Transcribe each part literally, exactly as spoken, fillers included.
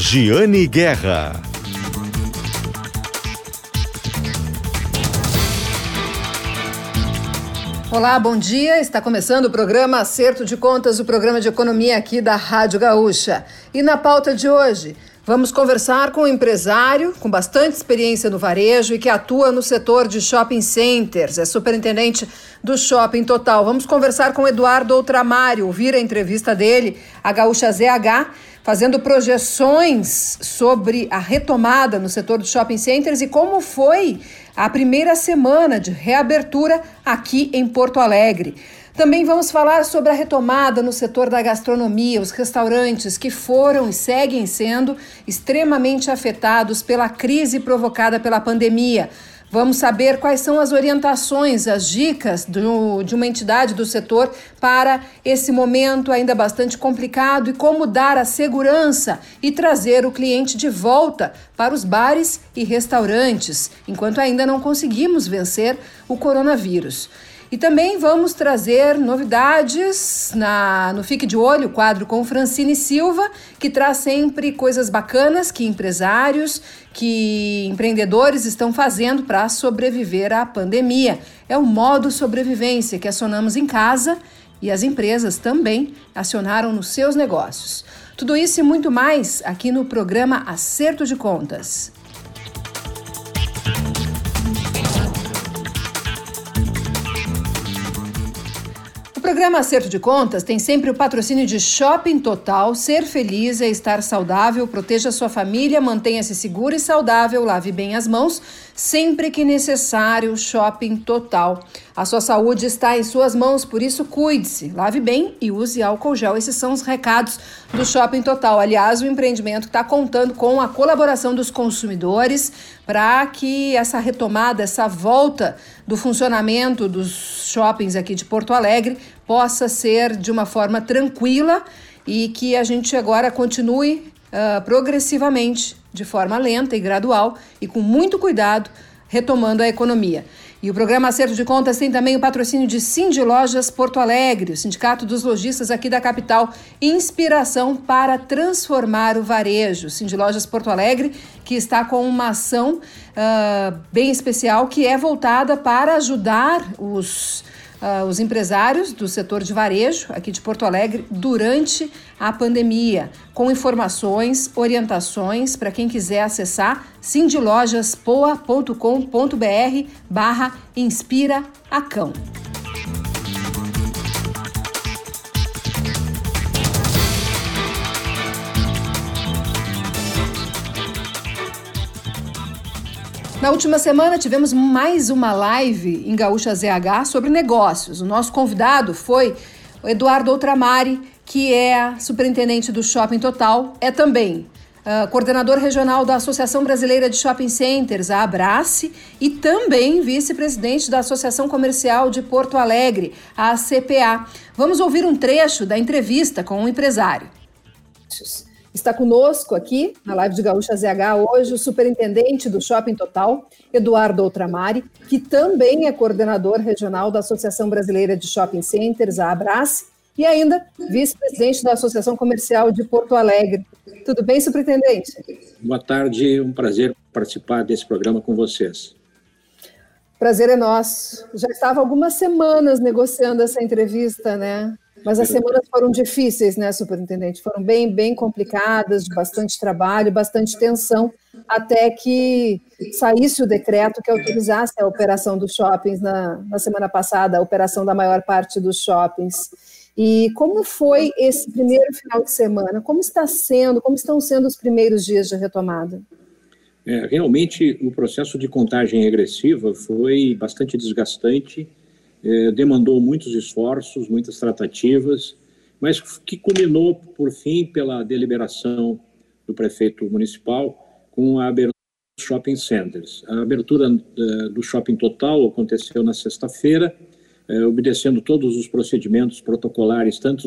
Giane Guerra. Olá, bom dia. Está começando o programa Acerto de Contas, o programa de economia aqui da Rádio Gaúcha. E na pauta de hoje, vamos conversar com um empresário com bastante experiência no varejo e que atua no setor de shopping centers. É superintendente do Shopping Total. Vamos conversar com Eduardo Outramário, ouvir a entrevista dele, a Gaúcha Z H, fazendo projeções sobre a retomada no setor de shopping centers e como foi a primeira semana de reabertura aqui em Porto Alegre. Também vamos falar sobre a retomada no setor da gastronomia, os restaurantes que foram e seguem sendo extremamente afetados pela crise provocada pela pandemia. Vamos saber quais são as orientações, as dicas do, de uma entidade do setor para esse momento ainda bastante complicado e como dar a segurança e trazer o cliente de volta para os bares e restaurantes, enquanto ainda não conseguimos vencer o coronavírus. E também vamos trazer novidades na, no Fique de Olho, quadro com Francine Silva, que traz sempre coisas bacanas que empresários, que empreendedores estão fazendo para sobreviver à pandemia. É o modo sobrevivência que acionamos em casa e as empresas também acionaram nos seus negócios. Tudo isso e muito mais aqui no programa Acerto de Contas. O programa Acerto de Contas tem sempre o patrocínio de Shopping Total. Ser feliz é estar saudável, proteja sua família, mantenha-se seguro e saudável, lave bem as mãos sempre que necessário. Shopping Total. A sua saúde está em suas mãos, por isso cuide-se, lave bem e use álcool gel. Esses são os recados do Shopping Total. Aliás, o empreendimento está contando com a colaboração dos consumidores para que essa retomada, essa volta do funcionamento dos shoppings aqui de Porto Alegre possa ser de uma forma tranquila e que a gente agora continue uh, progressivamente, de forma lenta e gradual e com muito cuidado, retomando a economia. E o programa Acerto de Contas tem também o patrocínio de Cindy Lojas Porto Alegre, o Sindicato dos Lojistas aqui da capital, inspiração para transformar o varejo. Cindy Lojas Porto Alegre, que está com uma ação uh, bem especial, que é voltada para ajudar os Uh, os empresários do setor de varejo aqui de Porto Alegre durante a pandemia, com informações, orientações para quem quiser acessar cindylojaspoa ponto com ponto br barra inspira acão. Na última semana tivemos mais uma live em Gaúcha Z H sobre negócios. O nosso convidado foi o Eduardo Outramário, que é superintendente do Shopping Total, é também uh, coordenador regional da Associação Brasileira de Shopping Centers, a Abrace, e também vice-presidente da Associação Comercial de Porto Alegre, a A C P A. Vamos ouvir um trecho da entrevista com o empresário. Está conosco aqui, na live de Gaúcha Z H, hoje o superintendente do Shopping Total, Eduardo Outramário, que também é coordenador regional da Associação Brasileira de Shopping Centers, a Abrace, e ainda vice-presidente da Associação Comercial de Porto Alegre. Tudo bem, superintendente? Boa tarde, um prazer participar desse programa com vocês. Prazer é nosso. Já estava algumas semanas negociando essa entrevista, né? Mas as semanas foram difíceis, né, superintendente? Foram bem, bem complicadas, de bastante trabalho, bastante tensão, até que saísse o decreto que autorizasse a operação dos shoppings na, na semana passada, a operação da maior parte dos shoppings. E como foi esse primeiro final de semana? Como está sendo, como estão sendo os primeiros dias de retomada? É, realmente, o processo de contagem regressiva foi bastante desgastante, É, demandou muitos esforços, muitas tratativas, mas que culminou, por fim, pela deliberação do prefeito municipal com a abertura dos shopping centers. A abertura uh, do Shopping Total aconteceu na sexta-feira, uh, obedecendo todos os procedimentos protocolares, tanto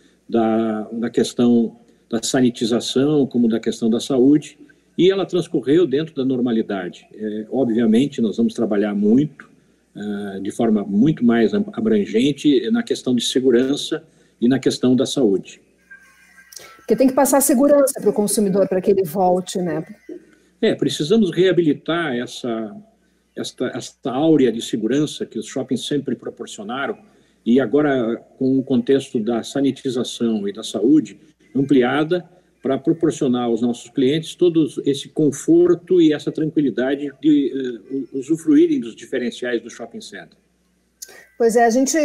da, da questão da sanitização como da questão da saúde, e ela transcorreu dentro da normalidade. Uh, obviamente, nós vamos trabalhar muito, Uh, de forma muito mais abrangente na questão de segurança e na questão da saúde. Porque tem que passar segurança para o consumidor para que ele volte, né? É, precisamos reabilitar essa, esta, esta áurea de segurança que os shoppings sempre proporcionaram e agora com o contexto da sanitização e da saúde ampliada para proporcionar aos nossos clientes todo esse conforto e essa tranquilidade de uh, usufruírem dos diferenciais do shopping center. Pois é, a gente,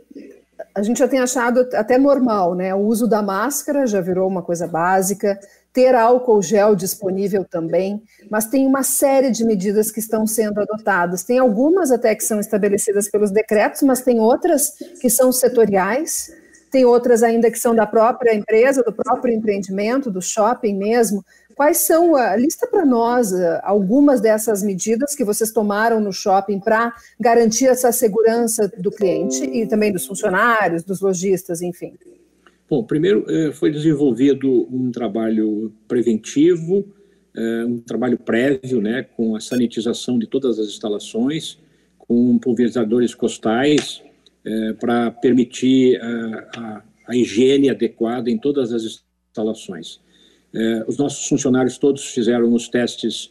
a gente já tem achado até normal, né? O uso da máscara já virou uma coisa básica, ter álcool gel disponível também, mas tem uma série de medidas que estão sendo adotadas. Tem algumas até que são estabelecidas pelos decretos, mas tem outras que são setoriais, tem outras ainda que são da própria empresa, do próprio empreendimento, do shopping mesmo. Quais são, a, lista para nós algumas dessas medidas que vocês tomaram no shopping para garantir essa segurança do cliente e também dos funcionários, dos lojistas, enfim. Bom, primeiro foi desenvolvido um trabalho preventivo, um trabalho prévio, né, com a sanitização de todas as instalações, com pulverizadores costais, para permitir a, a, a higiene adequada em todas as instalações. Os nossos funcionários todos fizeram os testes,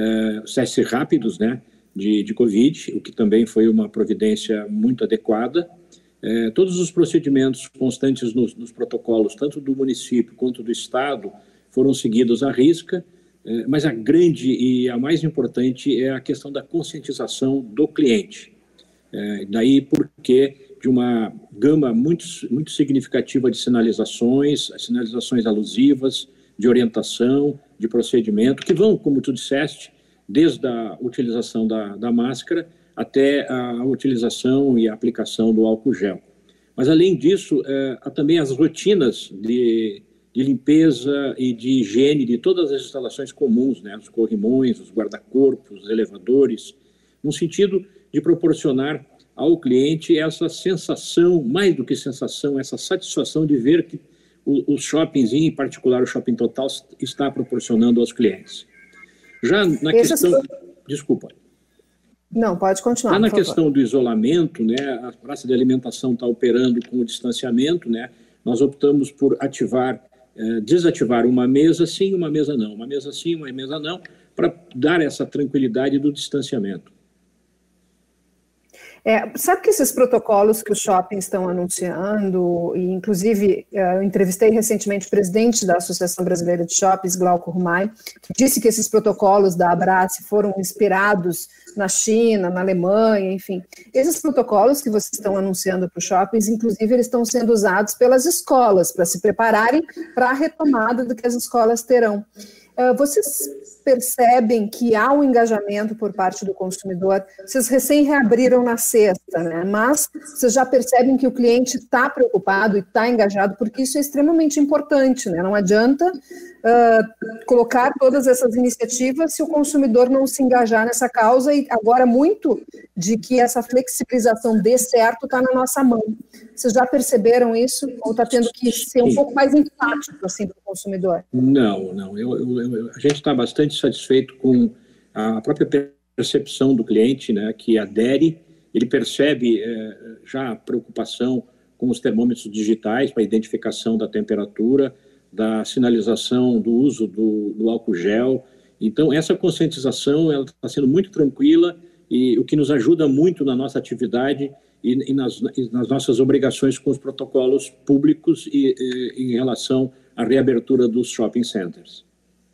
os testes rápidos, né, de, de Covid, o que também foi uma providência muito adequada. É, todos os procedimentos constantes nos, nos protocolos, tanto do município quanto do Estado, foram seguidos à risca, é, mas a grande e a mais importante é a questão da conscientização do cliente. É, daí porque de uma gama muito, muito significativa de sinalizações, sinalizações alusivas, de orientação, de procedimento, que vão, como tu disseste, desde a utilização da, da máscara até a utilização e a aplicação do álcool gel. Mas, além disso, é, há também as rotinas de, de limpeza e de higiene de todas as instalações comuns, né, os corrimões, os guarda-corpos, os elevadores, no sentido de proporcionar ao cliente essa sensação, mais do que sensação, essa satisfação de ver que o, os shoppings, em particular o Shopping Total, está proporcionando aos clientes. Já na Essas questão... foi... Desculpa. Não, pode continuar. Já na questão do isolamento, né, a praça de alimentação está operando com o distanciamento, né, nós optamos por ativar, eh, desativar uma mesa sim, uma mesa não, uma mesa sim, uma mesa não, para dar essa tranquilidade do distanciamento. É, sabe que esses protocolos que os shoppings estão anunciando, e inclusive eu entrevistei recentemente o presidente da Associação Brasileira de Shoppings, Glauco Rumai, que disse que esses protocolos da Abrace foram inspirados na China, na Alemanha, enfim. Esses protocolos que vocês estão anunciando para os shoppings, inclusive eles estão sendo usados pelas escolas para se prepararem para a retomada do que as escolas terão. Vocês percebem que há um engajamento por parte do consumidor? Vocês recém reabriram na sexta, né? Mas vocês já percebem que o cliente está preocupado e está engajado, porque isso é extremamente importante, né? Não adianta uh, colocar todas essas iniciativas se o consumidor não se engajar nessa causa, e agora muito de que essa flexibilização dê certo está na nossa mão. Vocês já perceberam isso? Ou está tendo que ser um pouco mais empático assim, para o consumidor? Não, não. Eu, eu, eu, a gente está bastante satisfeito com a própria percepção do cliente, né, que adere. Ele percebe é, já a preocupação com os termômetros digitais para a identificação da temperatura, da sinalização do uso do, do álcool gel. Então, essa conscientização está sendo muito tranquila, e o que nos ajuda muito na nossa atividade e, e, nas, e nas nossas obrigações com os protocolos públicos e, e, em relação à reabertura dos shopping centers.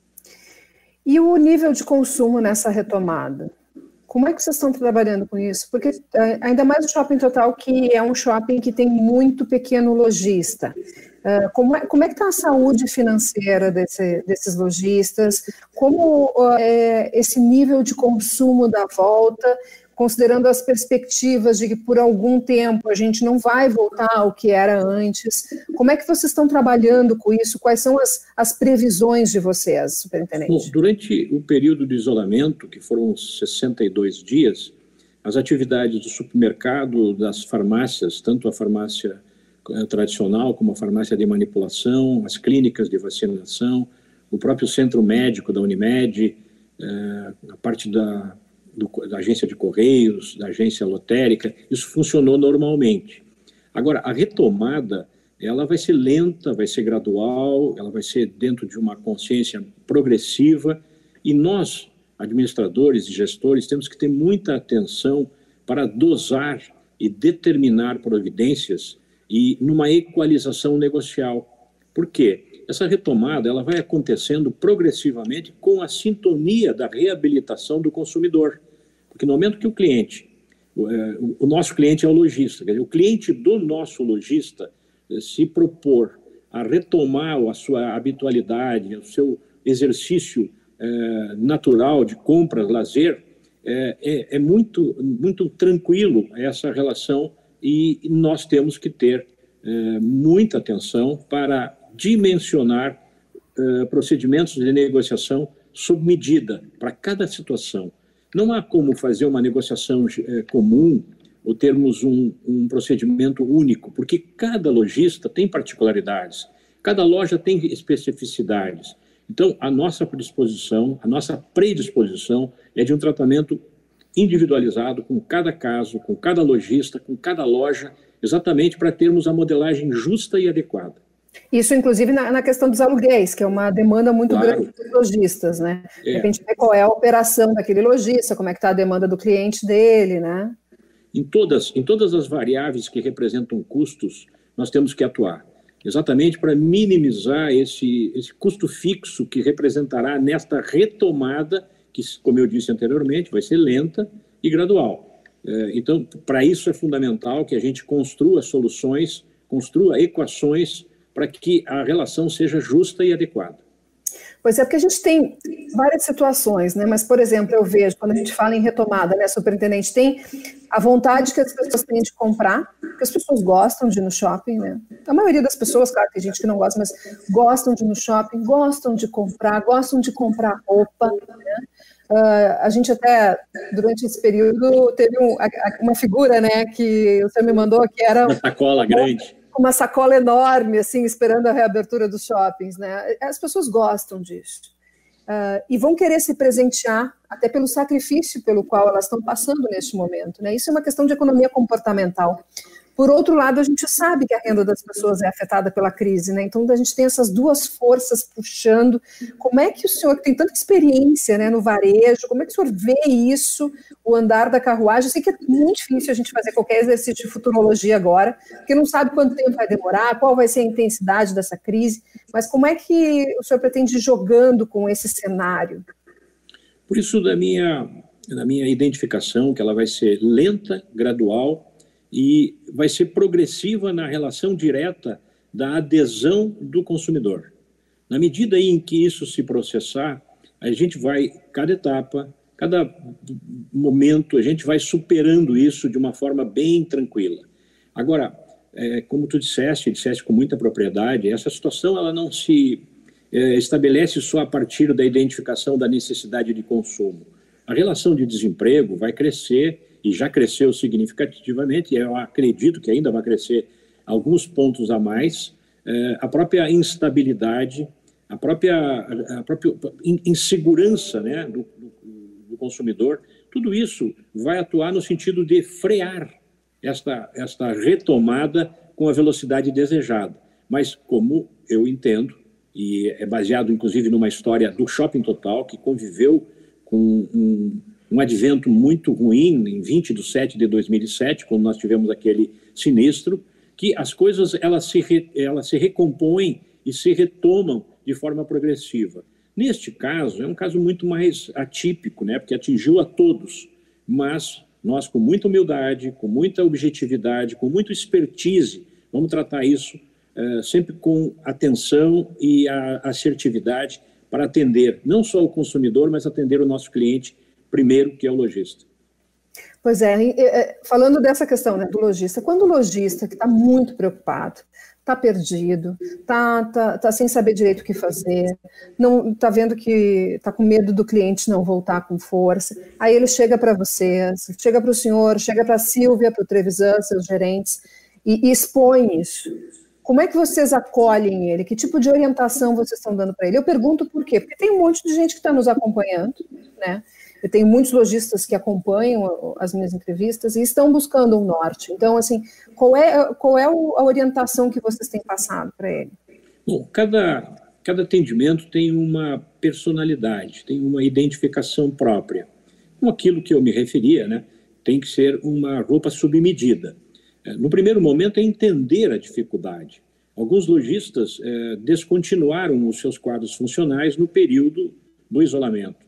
E o nível de consumo nessa retomada? Como é que vocês estão trabalhando com isso? Porque ainda mais o Shopping Total, que é um shopping que tem muito pequeno lojista. Como é, como é que está a saúde financeira desse, desses lojistas? Como é, esse nível de consumo da volta, considerando as perspectivas de que por algum tempo a gente não vai voltar ao que era antes? Como é que vocês estão trabalhando com isso? Quais são as, as previsões de vocês, superintendente? Bom, durante o período de isolamento, que foram sessenta e dois dias, as atividades do supermercado, das farmácias, tanto a farmácia tradicional como a farmácia de manipulação, as clínicas de vacinação, o próprio centro médico da Unimed, a parte da Do, da agência de correios, da agência lotérica, isso funcionou normalmente. Agora, a retomada ela vai ser lenta, vai ser gradual, ela vai ser dentro de uma consciência progressiva, e nós, administradores e gestores, temos que ter muita atenção para dosar e determinar providências e numa equalização negocial. Por quê? Essa retomada ela vai acontecendo progressivamente com a sintonia da reabilitação do consumidor. Porque no momento que o cliente, o nosso cliente é o lojista, quer dizer, o cliente do nosso lojista se propor a retomar a sua habitualidade, o seu exercício eh, natural de compras, lazer, eh, é, é muito, muito tranquilo essa relação, e nós temos que ter eh, muita atenção para dimensionar eh, procedimentos de negociação sob medida para cada situação. Não há como fazer uma negociação eh, comum ou termos um, um procedimento único, porque cada lojista tem particularidades, cada loja tem especificidades. Então, a nossa predisposição, a nossa predisposição é de um tratamento individualizado com cada caso, com cada lojista, com cada loja, exatamente para termos a modelagem justa e adequada. Isso, inclusive, na, na questão dos aluguéis, que é uma demanda muito claro. grande dos lojistas, né? De repente, ver qual é a operação daquele lojista, como é que está a demanda do cliente dele, né? Em todas, em todas as variáveis que representam custos, nós temos que atuar, exatamente para minimizar esse, esse custo fixo que representará nesta retomada, que, como eu disse anteriormente, vai ser lenta e gradual. Então, para isso é fundamental que a gente construa soluções, construa equações para que a relação seja justa e adequada. Pois é, porque a gente tem várias situações, né? Mas, por exemplo, eu vejo, quando a gente fala em retomada, né, superintendente, tem a vontade que as pessoas têm de comprar, porque as pessoas gostam de ir no shopping, né? A maioria das pessoas, claro, tem gente que não gosta, mas gostam de ir no shopping, gostam de comprar, gostam de comprar roupa, né? Uh, a gente até, durante esse período, teve um, uma figura, né, que o senhor me mandou, que era... Uma sacola grande. Uma sacola enorme, assim, esperando a reabertura dos shoppings, né? As pessoas gostam disso. Uh, e vão querer se presentear, até pelo sacrifício pelo qual elas estão passando neste momento, né? Isso é uma questão de economia comportamental. Por outro lado, a gente sabe que a renda das pessoas é afetada pela crise, né? Então, a gente tem essas duas forças puxando. Como é que o senhor, que tem tanta experiência, né, no varejo, como é que o senhor vê isso, o andar da carruagem? Eu sei que é muito difícil a gente fazer qualquer exercício de futurologia agora, porque não sabe quanto tempo vai demorar, qual vai ser a intensidade dessa crise, mas como é que o senhor pretende ir jogando com esse cenário? Por isso, da minha, da minha identificação, que ela vai ser lenta, gradual, e vai ser progressiva na relação direta da adesão do consumidor. Na medida em que isso se processar, a gente vai, cada etapa, cada momento, a gente vai superando isso de uma forma bem tranquila. Agora, é, como tu disseste, disseste com muita propriedade, essa situação ela não se é, estabelece só a partir da identificação da necessidade de consumo. A relação de desemprego vai crescer, e já cresceu significativamente, e eu acredito que ainda vai crescer alguns pontos a mais, é, a própria instabilidade, a própria, a própria insegurança, né, do, do, do consumidor, tudo isso vai atuar no sentido de frear esta, esta retomada com a velocidade desejada. Mas como eu entendo, e é baseado inclusive numa história do Shopping Total, que conviveu com um um advento muito ruim em vinte de setembro de dois mil e sete, quando nós tivemos aquele sinistro, que as coisas elas se, re, elas se recompõem e se retomam de forma progressiva. Neste caso, é um caso muito mais atípico, né, porque atingiu a todos, mas nós, com muita humildade, com muita objetividade, com muita expertise, vamos tratar isso uh, sempre com atenção e a assertividade para atender não só o consumidor, mas atender o nosso cliente primeiro, que é o lojista. Pois é, falando dessa questão, né, do lojista, quando o lojista que está muito preocupado, está perdido, está tá, tá sem saber direito o que fazer, não está vendo que está com medo do cliente não voltar com força, aí ele chega para vocês, chega para o senhor, chega para a Silvia, para o Trevisan, seus gerentes, e, e expõe isso. Como é que vocês acolhem ele? Que tipo de orientação vocês estão dando para ele? Eu pergunto por quê? Porque tem um monte de gente que está nos acompanhando, né? eu tenho muitos lojistas que acompanham as minhas entrevistas e estão buscando um norte. Então, assim, qual é, qual é a orientação que vocês têm passado para ele? Bom, cada, cada atendimento tem uma personalidade, tem uma identificação própria. Com aquilo que eu me referia, né, tem que ser uma roupa sob medida. No primeiro momento é entender a dificuldade. Alguns lojistas eh, descontinuaram os seus quadros funcionais no período do isolamento.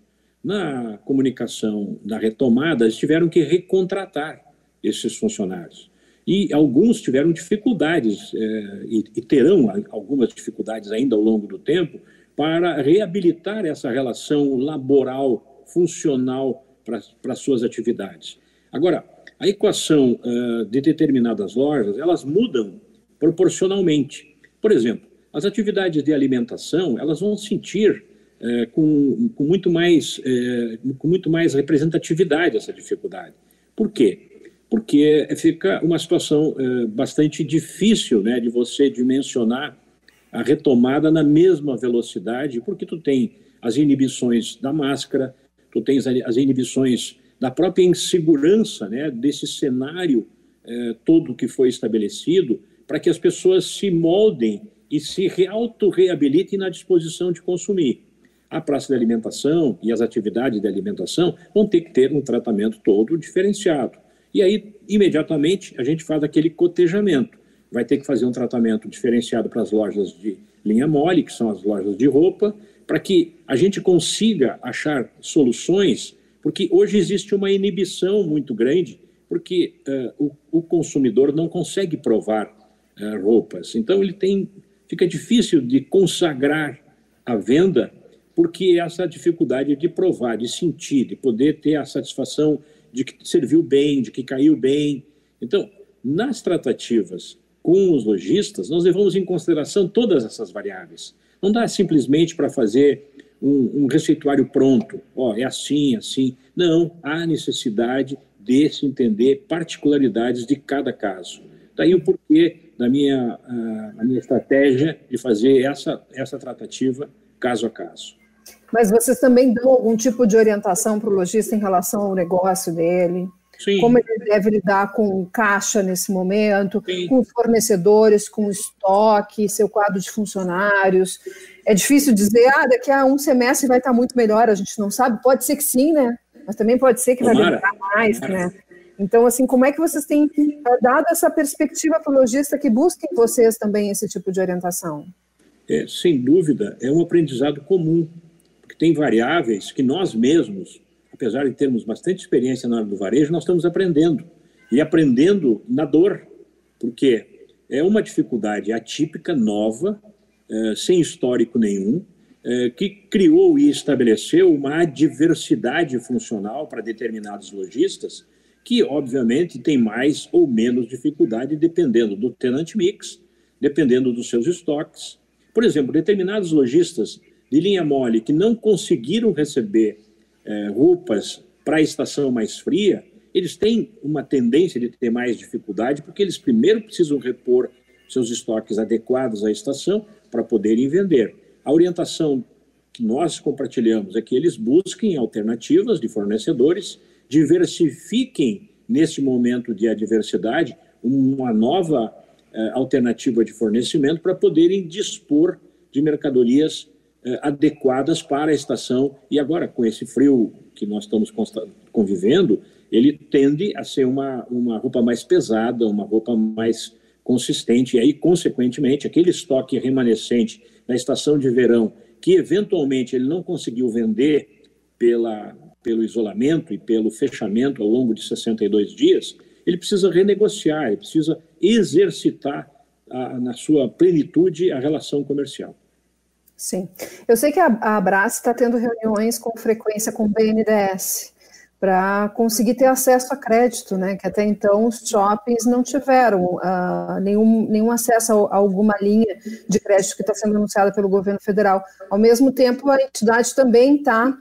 Na comunicação da retomada, eles tiveram que recontratar esses funcionários. E alguns tiveram dificuldades, eh, e, e terão algumas dificuldades ainda ao longo do tempo, para reabilitar essa relação laboral, funcional para as suas atividades. Agora, a equação uh, de determinadas lojas, elas mudam proporcionalmente. Por exemplo, as atividades de alimentação, elas vão sentir uh, com, com, muito mais, uh, com muito mais representatividade essa dificuldade. Por quê? Porque fica uma situação uh, bastante difícil, né, de você dimensionar a retomada na mesma velocidade, porque tu tem as inibições da máscara, tu tens as inibições da própria insegurança, né, desse cenário eh, todo que foi estabelecido, para que as pessoas se moldem e se auto-reabilitem na disposição de consumir. A praça de alimentação e as atividades de alimentação vão ter que ter um tratamento todo diferenciado. E aí, imediatamente, a gente faz aquele cotejamento. Vai ter que fazer um tratamento diferenciado para as lojas de linha mole, que são as lojas de roupa, para que a gente consiga achar soluções, porque hoje existe uma inibição muito grande, porque uh, o, o consumidor não consegue provar uh, roupas. Então, ele tem, fica difícil de consagrar a venda, porque essa dificuldade de provar, de sentir, de poder ter a satisfação de que serviu bem, de que caiu bem. Então, nas tratativas com os lojistas, nós levamos em consideração todas essas variáveis. Não dá simplesmente para fazer um, um receituário pronto, ó, é assim, assim. Não, há necessidade de se entender particularidades de cada caso. Daí o porquê da minha, a, a minha estratégia de fazer essa, essa tratativa caso a caso. Mas vocês também dão algum tipo de orientação para o lojista em relação ao negócio dele? Sim. Como ele deve lidar com caixa nesse momento, sim, com fornecedores, com estoque, seu quadro de funcionários. É difícil dizer, ah, daqui a um semestre vai estar muito melhor, a gente não sabe. Pode ser que sim, né? Mas também pode ser que vai demorar mais, Tomara. né? Então, assim, como é que vocês têm dado essa perspectiva para o lojista que busca em vocês também esse tipo de orientação? É, sem dúvida, é um aprendizado comum, porque tem variáveis que nós mesmos, apesar de termos bastante experiência na área do varejo, nós estamos aprendendo. E aprendendo na dor, porque é uma dificuldade atípica, nova, eh, sem histórico nenhum, eh, que criou e estabeleceu uma adversidade funcional para determinados lojistas, que, obviamente, tem mais ou menos dificuldade dependendo do tenant mix, dependendo dos seus estoques. Por exemplo, determinados lojistas de linha mole que não conseguiram receber É, roupas para a estação mais fria, eles têm uma tendência de ter mais dificuldade, porque eles primeiro precisam repor seus estoques adequados à estação para poderem vender. A orientação que nós compartilhamos é que eles busquem alternativas de fornecedores, diversifiquem nesse momento de adversidade uma nova eh, alternativa de fornecimento para poderem dispor de mercadorias adequadas para a estação. E agora, com esse frio que nós estamos convivendo, ele tende a ser uma, uma roupa mais pesada, uma roupa mais consistente, e aí, consequentemente, aquele estoque remanescente da estação de verão, que eventualmente ele não conseguiu vender pela, pelo isolamento e pelo fechamento ao longo de sessenta e dois dias, ele precisa renegociar, ele precisa exercitar a, na sua plenitude a relação comercial. Sim. Eu sei que a, a Brás está tendo reuniões com frequência com o B N D E S para conseguir ter acesso a crédito, né? Que até então os shoppings não tiveram uh, nenhum, nenhum acesso a, a alguma linha de crédito que está sendo anunciada pelo governo federal. Ao mesmo tempo, a entidade também está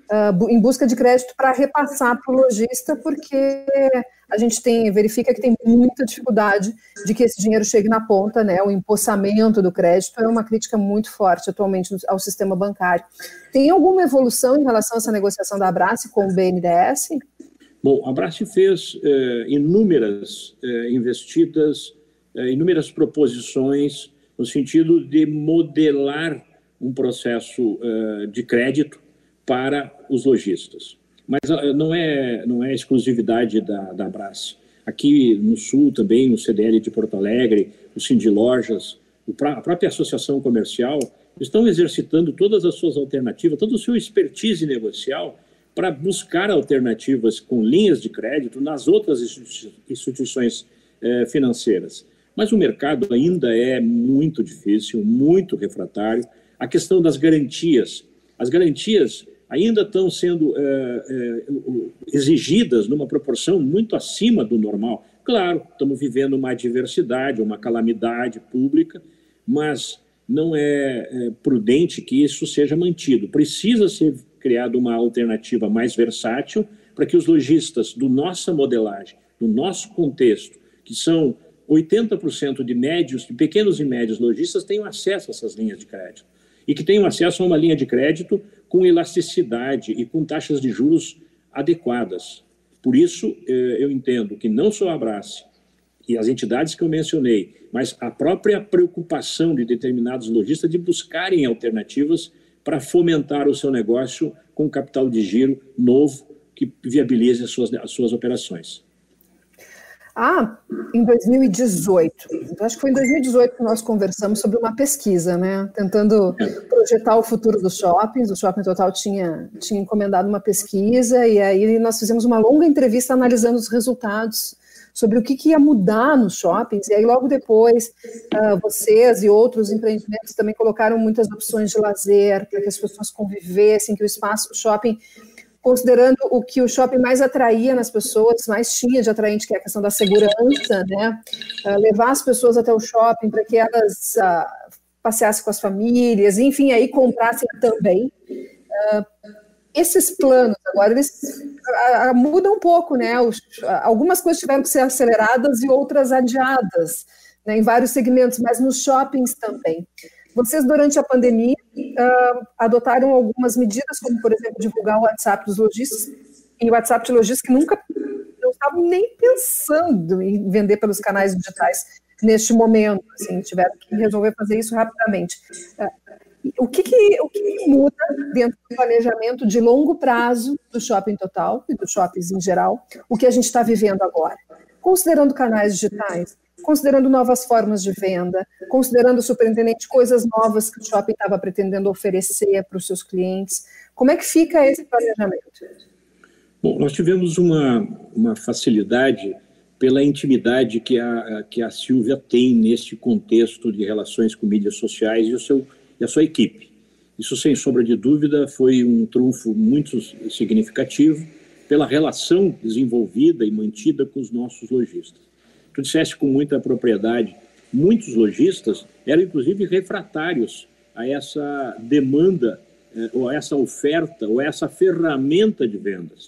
uh, em busca de crédito para repassar para o lojista, porque a gente tem, verifica que tem muita dificuldade de que esse dinheiro chegue na ponta, né? O empossamento do crédito é uma crítica muito forte atualmente ao sistema bancário. Tem alguma evolução em relação a essa negociação da Abrace com o B N D E S? Bom, a Abrace fez eh, inúmeras eh, investidas, eh, inúmeras proposições no sentido de modelar um processo eh, de crédito para os lojistas. Mas uh, não é, não é exclusividade da, da Abrace. Aqui no Sul também, o C D L de Porto Alegre, o Sindilojas, a própria Associação Comercial, estão exercitando todas as suas alternativas, todo o seu expertise negocial para buscar alternativas com linhas de crédito nas outras instituições eh, financeiras. Mas o mercado ainda é muito difícil, muito refratário. A questão das garantias. As garantias ainda estão sendo eh, eh, exigidas numa proporção muito acima do normal. Claro, estamos vivendo uma adversidade, uma calamidade pública, mas não é, é prudente que isso seja mantido. Precisa ser criada uma alternativa mais versátil para que os lojistas do nossa modelagem, do nosso contexto, que são oitenta por cento de médios, de pequenos e médios lojistas, tenham acesso a essas linhas de crédito. E que tenham acesso a uma linha de crédito com elasticidade e com taxas de juros adequadas. Por isso, eu entendo que não só a Abrace e as entidades que eu mencionei, mas a própria preocupação de determinados lojistas de buscarem alternativas para fomentar o seu negócio com capital de giro novo que viabilize as suas, as suas operações. Ah, em dois mil e dezoito, acho que foi em dois mil e dezoito que nós conversamos sobre uma pesquisa, né? Tentando projetar o futuro dos shoppings. O Shopping Total tinha, tinha encomendado uma pesquisa e aí nós fizemos uma longa entrevista analisando os resultados sobre o que, que ia mudar nos shoppings. E aí logo depois uh, vocês e outros empreendimentos também colocaram muitas opções de lazer para que as pessoas convivessem, que o espaço o shopping, considerando o que o shopping mais atraía nas pessoas, mais tinha de atraente, que é a questão da segurança, né? Uh, levar as pessoas até o shopping para que elas uh, passeassem com as famílias, enfim, aí comprassem também. Uh, esses planos, agora, eles uh, uh, mudam um pouco, né? Os, uh, algumas coisas tiveram que ser aceleradas e outras adiadas, né, em vários segmentos, mas nos shoppings também. Vocês, durante a pandemia, uh, adotaram algumas medidas, como, por exemplo, divulgar o WhatsApp dos lojistas, e o WhatsApp de lojistas que nunca não estavam nem pensando em vender pelos canais digitais neste momento, assim, tiveram que resolver fazer isso rapidamente. Uh, o que, que, o que muda dentro do planejamento de longo prazo do Shopping Total e dos shoppings em geral, o que a gente está vivendo agora? Considerando canais digitais, considerando novas formas de venda, considerando, superintendente, coisas novas que o shopping estava pretendendo oferecer para os seus clientes. Como é que fica esse planejamento? Bom, nós tivemos uma, uma facilidade pela intimidade que a, que a Silvia tem neste contexto de relações com mídias sociais e, o seu, e a sua equipe. Isso, sem sombra de dúvida, foi um trunfo muito significativo pela relação desenvolvida e mantida com os nossos lojistas. Tu disseste com muita propriedade, muitos lojistas eram inclusive refratários a essa demanda, eh, ou a essa oferta, ou a essa ferramenta de vendas.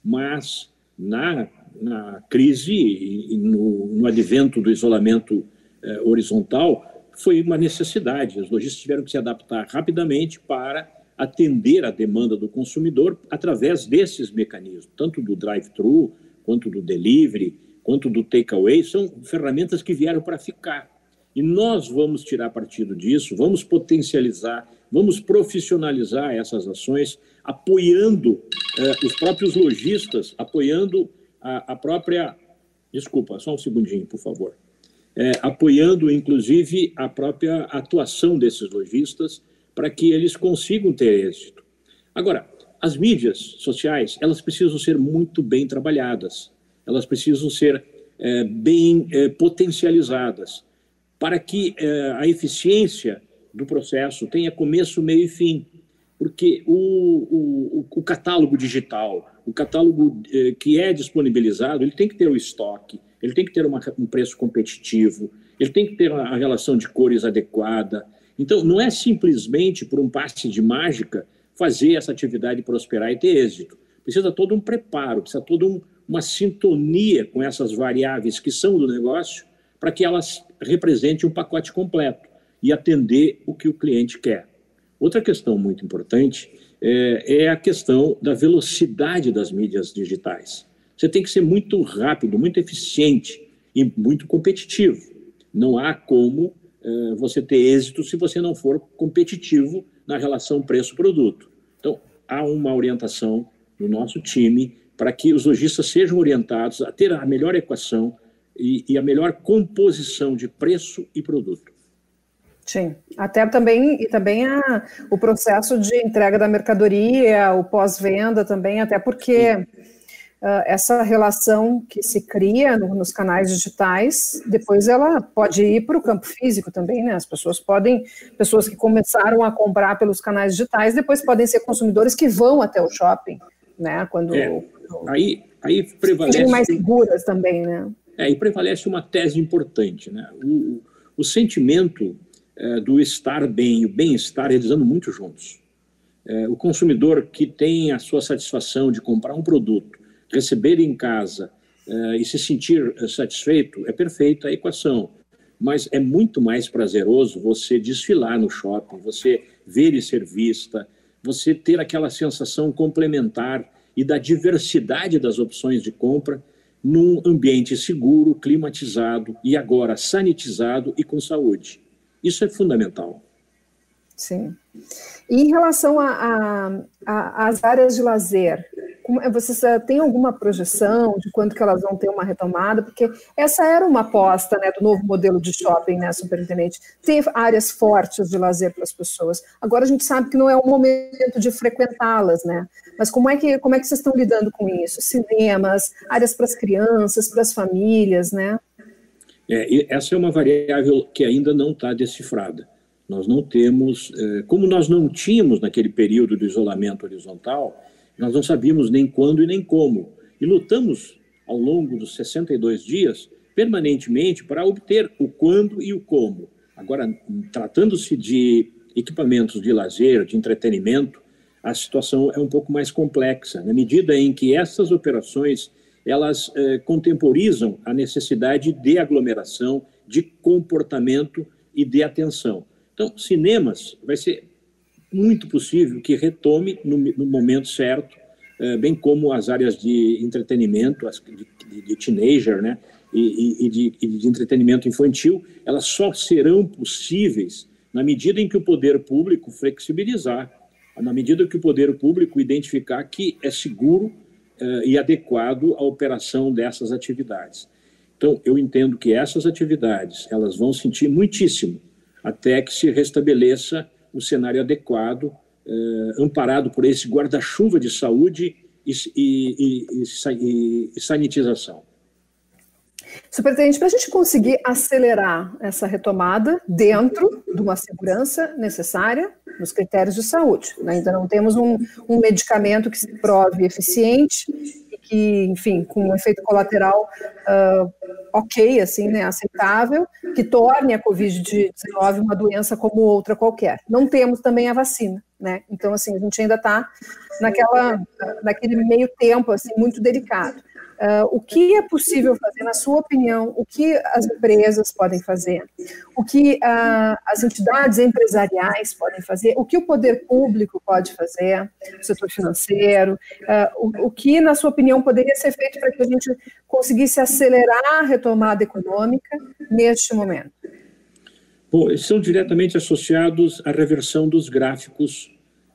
Mas na, na crise e, e no, no advento do isolamento eh, horizontal, foi uma necessidade. Os lojistas tiveram que se adaptar rapidamente para atender a demanda do consumidor através desses mecanismos, tanto do drive-thru, quanto do delivery, quanto do takeaway, são ferramentas que vieram para ficar. E nós vamos tirar partido disso, vamos potencializar, vamos profissionalizar essas ações, apoiando eh, os próprios lojistas, apoiando a, a própria... Desculpa, só um segundinho, por favor. É, apoiando, inclusive, a própria atuação desses lojistas para que eles consigam ter êxito. Agora, as mídias sociais, elas precisam ser muito bem trabalhadas. Elas precisam ser é, bem é, potencializadas para que é, a eficiência do processo tenha começo, meio e fim. Porque o, o, o catálogo digital, o catálogo é, que é disponibilizado, ele tem que ter o estoque, ele tem que ter uma, um preço competitivo, ele tem que ter a relação de cores adequada. Então, não é simplesmente por um passe de mágica fazer essa atividade prosperar e ter êxito. Precisa todo um preparo, precisa toda um, uma sintonia com essas variáveis que são do negócio para que elas representem um pacote completo e atender o que o cliente quer. Outra questão muito importante é, é a questão da velocidade das mídias digitais. Você tem que ser muito rápido, muito eficiente e muito competitivo. Não há como é, você ter êxito se você não for competitivo na relação preço-produto. Então, há uma orientação no nosso time para que os lojistas sejam orientados a ter a melhor equação e, e a melhor composição de preço e produto. Sim, até também, e também a, o processo de entrega da mercadoria, o pós-venda também, até porque uh, essa relação que se cria no, nos canais digitais, depois ela pode ir para o campo físico também, né? As pessoas podem, pessoas que começaram a comprar pelos canais digitais, depois podem ser consumidores que vão até o shopping, né? Quando, é, quando aí, aí prevalece mais seguras também, né? É, aí prevalece uma tese importante, né? O, o sentimento é, do estar bem e o bem-estar eles andam muito juntos. É, o consumidor que tem a sua satisfação de comprar um produto, receber em casa é, e se sentir satisfeito, é perfeita a equação. Mas é muito mais prazeroso você desfilar no shopping, você ver e ser vista, você ter aquela sensação complementar e da diversidade das opções de compra num ambiente seguro, climatizado e agora sanitizado e com saúde. Isso é fundamental. Sim. E em relação às áreas de lazer, vocês têm alguma projeção de quando que elas vão ter uma retomada? Porque essa era uma aposta, né, do novo modelo de shopping, né, superintendente? Tem áreas fortes de lazer para as pessoas. Agora a gente sabe que não é o momento de frequentá-las, né? Mas como é que, como é que vocês estão lidando com isso? Cinemas, áreas para as crianças, para as famílias, né? É, essa é uma variável que ainda não está decifrada. Nós não temos, como nós não tínhamos naquele período do isolamento horizontal, nós não sabíamos nem quando e nem como. E lutamos ao longo dos sessenta e dois dias, permanentemente, para obter o quando e o como. Agora, tratando-se de equipamentos de lazer, de entretenimento, a situação é um pouco mais complexa, na medida em que essas operações elas eh, contemporizam a necessidade de aglomeração, de comportamento e de atenção. Então, cinemas vai ser muito possível que retome no, no momento certo, eh, bem como as áreas de entretenimento, as, de, de, de teenager, né, e, e, de, e de entretenimento infantil, elas só serão possíveis na medida em que o poder público flexibilizar, na medida que o poder público identificar que é seguro eh, e adequado à operação dessas atividades. Então, eu entendo que essas atividades elas vão sentir muitíssimo até que se restabeleça o cenário adequado, eh, amparado por esse guarda-chuva de saúde e, e, e, e, e sanitização. Superintendente, para a gente conseguir acelerar essa retomada dentro de uma segurança necessária nos critérios de saúde, né? Ainda não temos um, um medicamento que se prove eficiente e que, enfim, com um efeito colateral uh, ok, assim, né, aceitável, que torne a covid dezenove uma doença como outra qualquer. Não temos também a vacina, né? Então, assim, a gente ainda está naquela, naquele meio tempo, assim, muito delicado. Uh, o que é possível fazer, na sua opinião, o que as empresas podem fazer, o que uh, as entidades empresariais podem fazer, o que o poder público pode fazer, o setor financeiro, uh, o, o que, na sua opinião, poderia ser feito para que a gente conseguisse acelerar a retomada econômica neste momento? Bom, eles são diretamente associados à reversão dos gráficos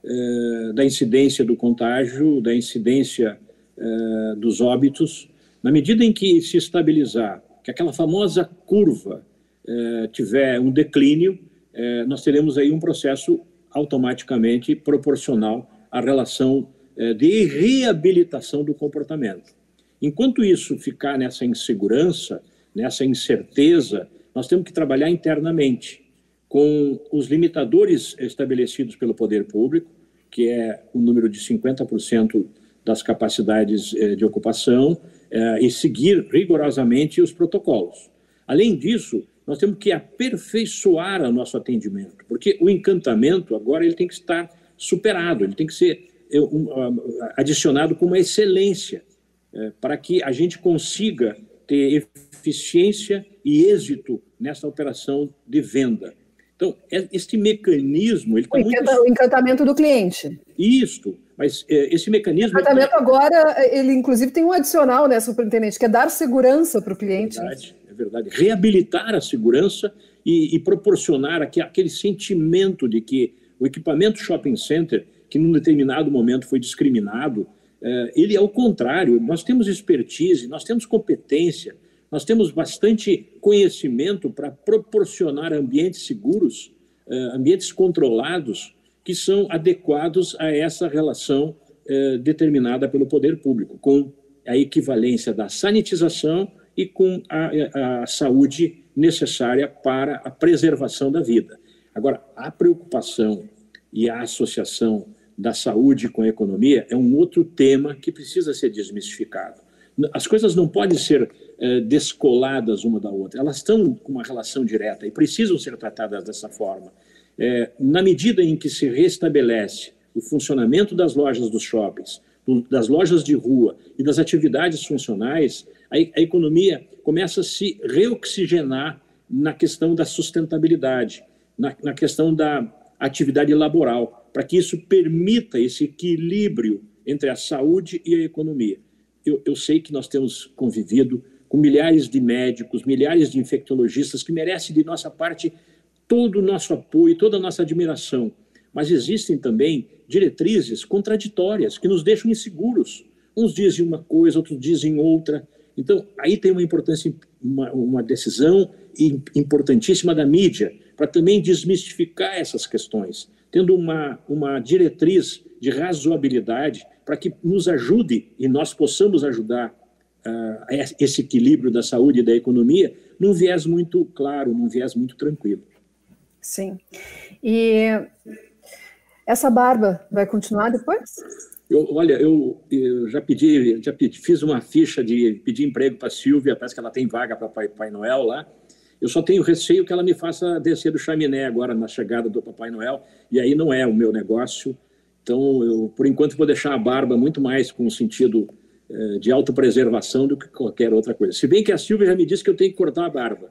eh, da incidência do contágio, da incidência Uh, dos óbitos, na medida em que se estabilizar, que aquela famosa curva uh, tiver um declínio, uh, nós teremos aí um processo automaticamente proporcional à relação uh, de reabilitação do comportamento. Enquanto isso ficar nessa insegurança, nessa incerteza, nós temos que trabalhar internamente com os limitadores estabelecidos pelo poder público, que é o número de cinquenta por cento das capacidades eh, de ocupação eh, e seguir rigorosamente os protocolos. Além disso, nós temos que aperfeiçoar o nosso atendimento, porque o encantamento agora ele tem que estar superado, ele tem que ser um, adicionado com uma excelência, é, para que a gente consiga ter eficiência e êxito nessa operação de venda. Então, este mecanismo... Ele tá o, encanta, muito... o encantamento do cliente. Isto, mas é, esse mecanismo... O encantamento ele... agora, ele inclusive tem um adicional, né, superintendente, que é dar segurança para o cliente. É verdade, é verdade. Reabilitar a segurança e, e proporcionar aqui, aquele sentimento de que o equipamento shopping center, que num determinado momento foi discriminado, é, ele é o contrário. Nós temos expertise, nós temos competência, nós temos bastante conhecimento para proporcionar ambientes seguros, ambientes controlados, que são adequados a essa relação determinada pelo poder público, com a equivalência da sanitização e com a, a saúde necessária para a preservação da vida. Agora, a preocupação e a associação da saúde com a economia é um outro tema que precisa ser desmistificado. As coisas não podem ser eh, descoladas uma da outra, elas estão com uma relação direta e precisam ser tratadas dessa forma. Eh, na medida em que se restabelece o funcionamento das lojas dos shoppings, do, das lojas de rua e das atividades funcionais, a, a economia começa a se reoxigenar na questão da sustentabilidade, na, na questão da atividade laboral, para que isso permita esse equilíbrio entre a saúde e a economia. Eu, eu sei que nós temos convivido com milhares de médicos, milhares de infectologistas que merecem de nossa parte todo o nosso apoio, toda a nossa admiração. Mas existem também diretrizes contraditórias que nos deixam inseguros. Uns dizem uma coisa, outros dizem outra. Então, aí tem uma importância, uma, uma decisão importantíssima da mídia para também desmistificar essas questões, tendo uma, uma diretriz de razoabilidade para que nos ajude e nós possamos ajudar uh, esse equilíbrio da saúde e da economia num viés muito claro, num viés muito tranquilo. Sim. E essa barba vai continuar depois? Eu, olha, eu, eu já pedi, já pedi, fiz uma ficha de pedir emprego para a Silvia, parece que ela tem vaga para Papai, Papai Noel lá. Eu só tenho receio que ela me faça descer do chaminé agora na chegada do Papai Noel, e aí não é o meu negócio. Então, eu, por enquanto, vou deixar a barba muito mais com o sentido eh, de autopreservação do que qualquer outra coisa. Se bem que a Silvia já me disse que eu tenho que cortar a barba.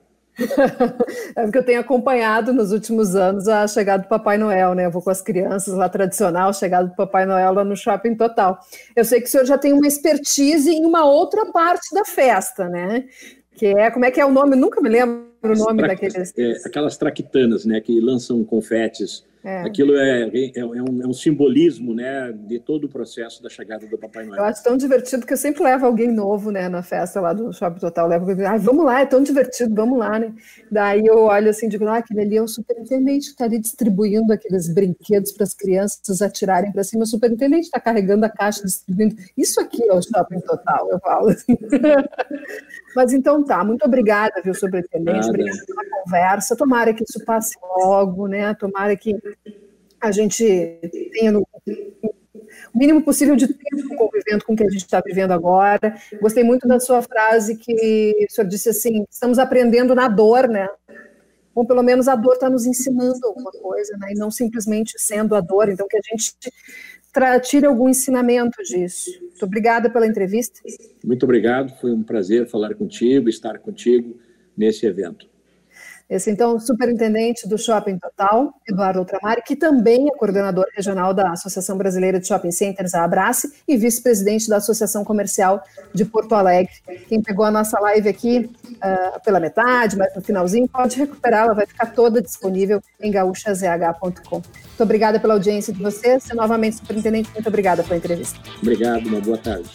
É porque eu tenho acompanhado nos últimos anos a chegada do Papai Noel, né? Eu vou com as crianças lá, tradicional, a chegada do Papai Noel lá no Shopping Total. Eu sei que o senhor já tem uma expertise em uma outra parte da festa, né? Que é, como é que é o nome? Eu nunca me lembro o nome tra- daqueles... É, aquelas traquitanas, né? Que lançam confetes. É. Aquilo é, é, é, um, é um simbolismo, né, de todo o processo da chegada do Papai Noel. Eu acho tão divertido que eu sempre levo alguém novo, né, na festa lá do Shopping Total. Levo alguém, ah, vamos lá, é tão divertido, vamos lá, né? Daí eu olho assim e digo, ah, aquele ali é o superintendente que está ali distribuindo aqueles brinquedos para as crianças atirarem para cima. O superintendente está carregando a caixa, distribuindo. Isso aqui é o Shopping Total, eu falo assim. Mas então tá, muito obrigada, viu, superintendente, obrigada pela conversa. Tomara que isso passe logo, né? Tomara que a gente tenha no, o mínimo possível de tempo convivendo com o que a gente está vivendo agora. Gostei muito da sua frase que o senhor disse assim, estamos aprendendo na dor, né? Bom, pelo menos a dor está nos ensinando alguma coisa, né? E não simplesmente sendo a dor. Então, que a gente tra- tire algum ensinamento disso. Muito obrigada pela entrevista. Muito obrigado, foi um prazer falar contigo, estar contigo nesse evento. Esse, então, o superintendente do Shopping Total, Eduardo Ultramar, que também é coordenador regional da Associação Brasileira de Shopping Centers, a Abrace, e vice-presidente da Associação Comercial de Porto Alegre. Quem pegou a nossa live aqui uh, pela metade, mas no finalzinho, pode recuperá-la, vai ficar toda disponível em gaúcha z h ponto com. Muito obrigada pela audiência de vocês. E, novamente, superintendente, muito obrigada pela entrevista. Obrigado, uma boa tarde.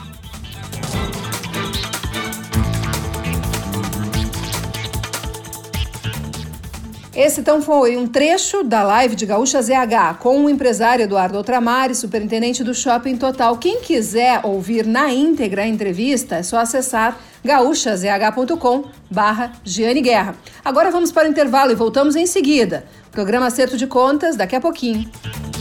Esse, então, foi um trecho da live de Gaúcha Z H com o empresário Eduardo Ultramar, superintendente do Shopping Total. Quem quiser ouvir na íntegra a entrevista, é só acessar gaúcha z h ponto com barra Giane Guerra. Agora vamos para o intervalo e voltamos em seguida. Programa Acerto de Contas, daqui a pouquinho.